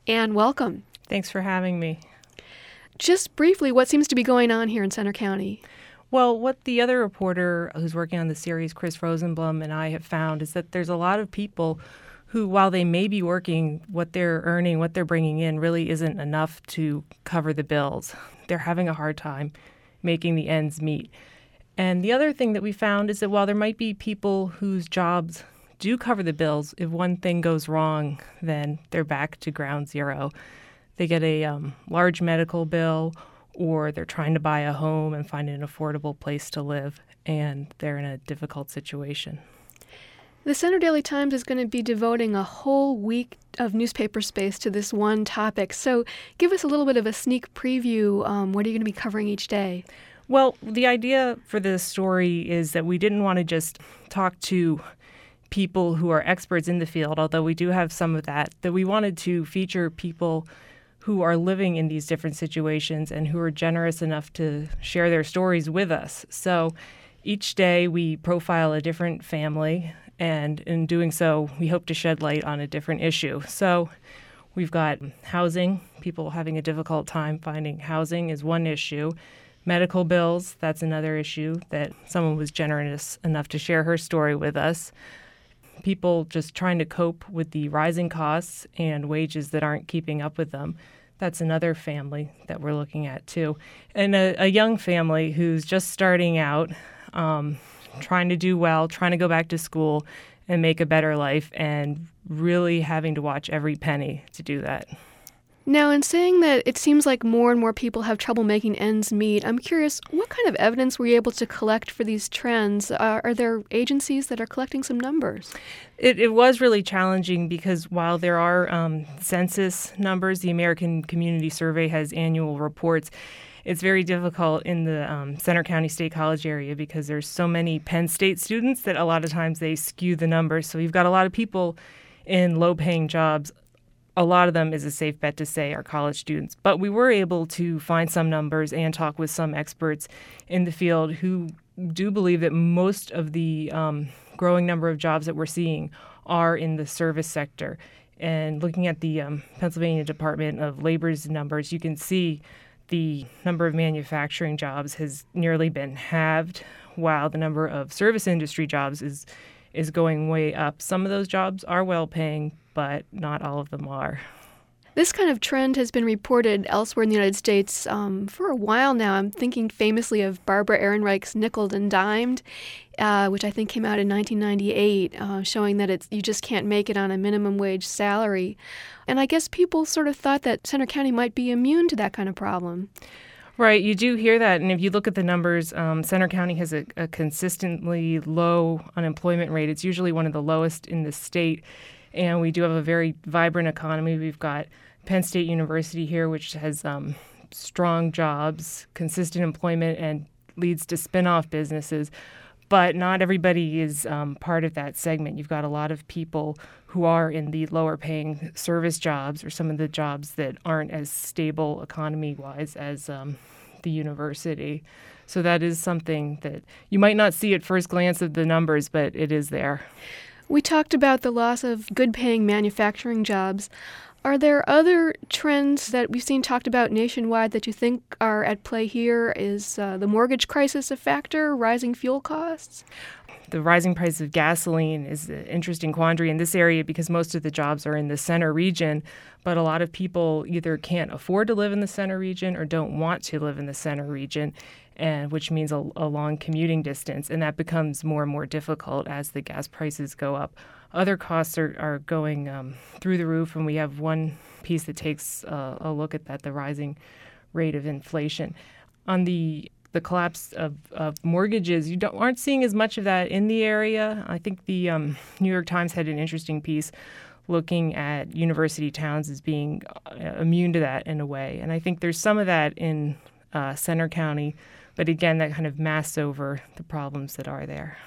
Anne, welcome. Thanks for having me. Just briefly, what seems to be going on here in Centre County? Well, what the other reporter who's working on the series, Chris Rosenblum, and I have found is that there's a lot of people who, while they may be working, what they're earning, what they're bringing in really isn't enough to cover the bills. They're having a hard time making the ends meet. And the other thing that we found is that while there might be people whose jobs do cover the bills, if one thing goes wrong, then they're back to ground zero. They get a large medical bill, or they're trying to buy a home and find an affordable place to live, and they're in a difficult situation. The Centre Daily Times is going to be devoting a whole week of newspaper space to this one topic. So give us a little bit of a sneak preview. What are you going to be covering each day? Well, the idea for this story is that we didn't want to just talk to people who are experts in the field, although we do have some of that we wanted to feature people who are living in these different situations and who are generous enough to share their stories with us. So each day we profile a different family, and in doing so, we hope to shed light on a different issue. So we've got housing, people having a difficult time finding housing is one issue. Medical bills, that's another issue that someone was generous enough to share her story with us. People just trying to cope with the rising costs and wages that aren't keeping up with them. That's another family that we're looking at, too. And a young family who's just starting out, trying to do well, trying to go back to school and make a better life, and really having to watch every penny to do that. Now, in saying that it seems like more and more people have trouble making ends meet, I'm curious, what kind of evidence were you able to collect for these trends? Are there agencies that are collecting some numbers? It was really challenging because while there are census numbers, the American Community Survey has annual reports. It's very difficult in the Centre County State College area because there's so many Penn State students that a lot of times they skew the numbers. So you've got a lot of people in low-paying jobs. A lot of them, is a safe bet to say, are college students. But we were able to find some numbers and talk with some experts in the field who do believe that most of the growing number of jobs that we're seeing are in the service sector. And looking at the Pennsylvania Department of Labor's numbers, you can see the number of manufacturing jobs has nearly been halved, while the number of service industry jobs is going way up. Some of those jobs are well-paying, but not all of them are. This kind of trend has been reported elsewhere in the United States for a while now. I'm thinking famously of Barbara Ehrenreich's Nickeled and Dimed, which I think came out in 1998, showing that you just can't make it on a minimum wage salary. And I guess people sort of thought that Centre County might be immune to that kind of problem. Right, you do hear that. And if you look at the numbers, Centre County has a consistently low unemployment rate. It's usually one of the lowest in the state. And we do have a very vibrant economy. We've got Penn State University here, which has strong jobs, consistent employment, and leads to spin-off businesses. But not everybody is part of that segment. You've got a lot of people who are in the lower-paying service jobs or some of the jobs that aren't as stable economy-wise as the university. So that is something that you might not see at first glance of the numbers, but it is there. We talked about the loss of good-paying manufacturing jobs. Are there other trends that we've seen talked about nationwide that you think are at play here? Is the mortgage crisis a factor, rising fuel costs? The rising price of gasoline is an interesting quandary in this area because most of the jobs are in the center region, but a lot of people either can't afford to live in the center region or don't want to live in the center region, and which means a long commuting distance, and that becomes more and more difficult as the gas prices go up. Other costs are going through the roof, and we have one piece that takes a look at that, the rising rate of inflation. On the collapse of mortgages, you aren't seeing as much of that in the area. I think the New York Times had an interesting piece looking at university towns as being immune to that in a way. And I think there's some of that in Centre County, but again, that kind of masks over the problems that are there.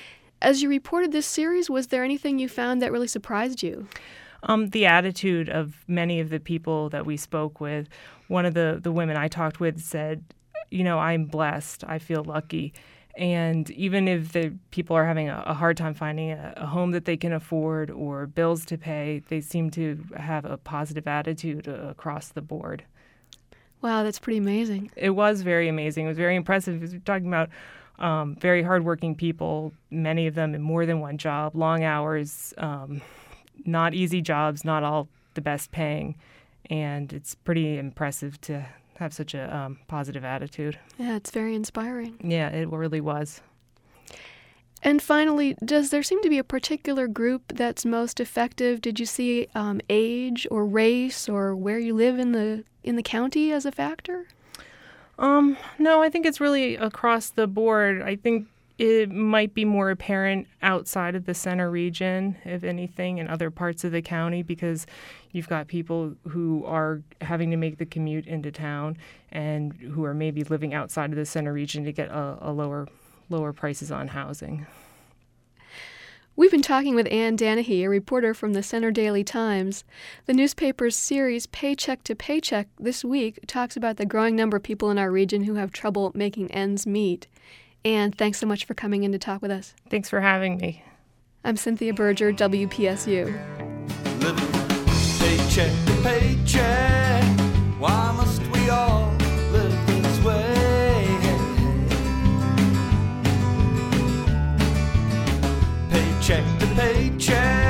As you reported this series, was there anything you found that really surprised you? The attitude of many of the people that we spoke with. One of the women I talked with said, I'm blessed. I feel lucky. And even if the people are having a hard time finding a home that they can afford or bills to pay, they seem to have a positive attitude across the board. Wow, that's pretty amazing. It was very amazing. It was very impressive. We're talking about very hardworking people, many of them in more than one job, long hours, not easy jobs, not all the best paying. And it's pretty impressive to have such a positive attitude. Yeah, it's very inspiring. Yeah, it really was. And finally, does there seem to be a particular group that's most effective? Did you see age or race or where you live in the county as a factor? No, I think it's really across the board. I think it might be more apparent outside of the center region, if anything, in other parts of the county, because you've got people who are having to make the commute into town and who are maybe living outside of the center region to get a lower prices on housing. We've been talking with Ann Danahy, a reporter from the Center Daily Times. The newspaper's series Paycheck to Paycheck this week talks about the growing number of people in our region who have trouble making ends meet. Ann, thanks so much for coming in to talk with us. Thanks for having me. I'm Cynthia Berger, WPSU. Living paycheck to paycheck, why must we all live this way? Paycheck to paycheck.